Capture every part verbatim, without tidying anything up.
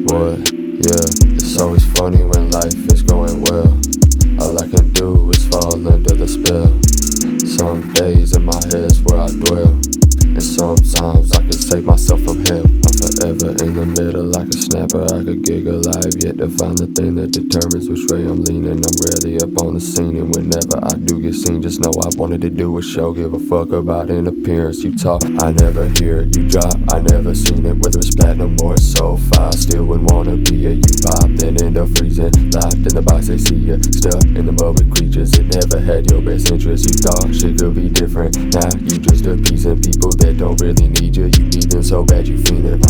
Boy, yeah, it's always funny when life is going well. All I can do is fall under the spell. Some days in my head's where I dwell, and sometimes I can save myself from hell. I'm forever in the middle like a snapper. I could gig alive, yet to find the thing that determines which way I'm leaning. I'm ready up on the scene, and whenever I do get seen, just know I wanted to do a show. Give a fuck about an appearance. You talk, I never hear it. You drop, I never seen it. Whether it's platinum or it's so far, still wouldn't wanna be it. You pop, then end up freezing, locked in the box. They see you stuck in the mud with creatures. It never had your best interest. You thought shit could be different. Now you just appeasing people that don't really need you. You need them so bad you feel it.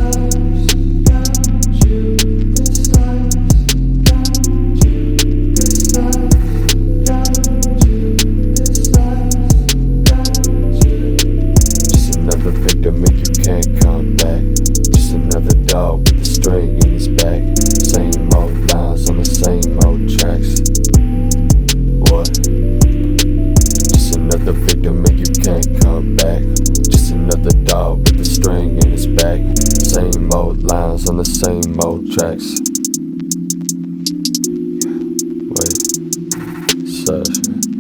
Just another victim and you can't come back. Just another dog with the string in his back. Same old lines on the same old tracks. What? Just another victim and you can't come back. Just another dog with the string in his back. Same old lines on the same old tracks. Wait, such.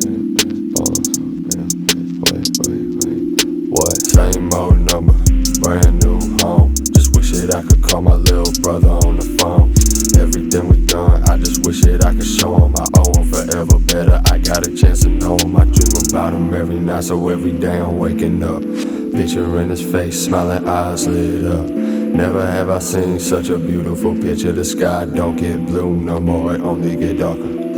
Wait, wait, wait. What? Same old number, brand new home. Just wish that I could call my little brother on the phone. Everything we done, I just wish that I could show him I owe him forever better. I got a chance to know him. I dream about him every night, so every day I'm waking up, picturing his face, smiling eyes lit up. Never have I seen such a beautiful picture. The sky don't get blue no more, it only get darker.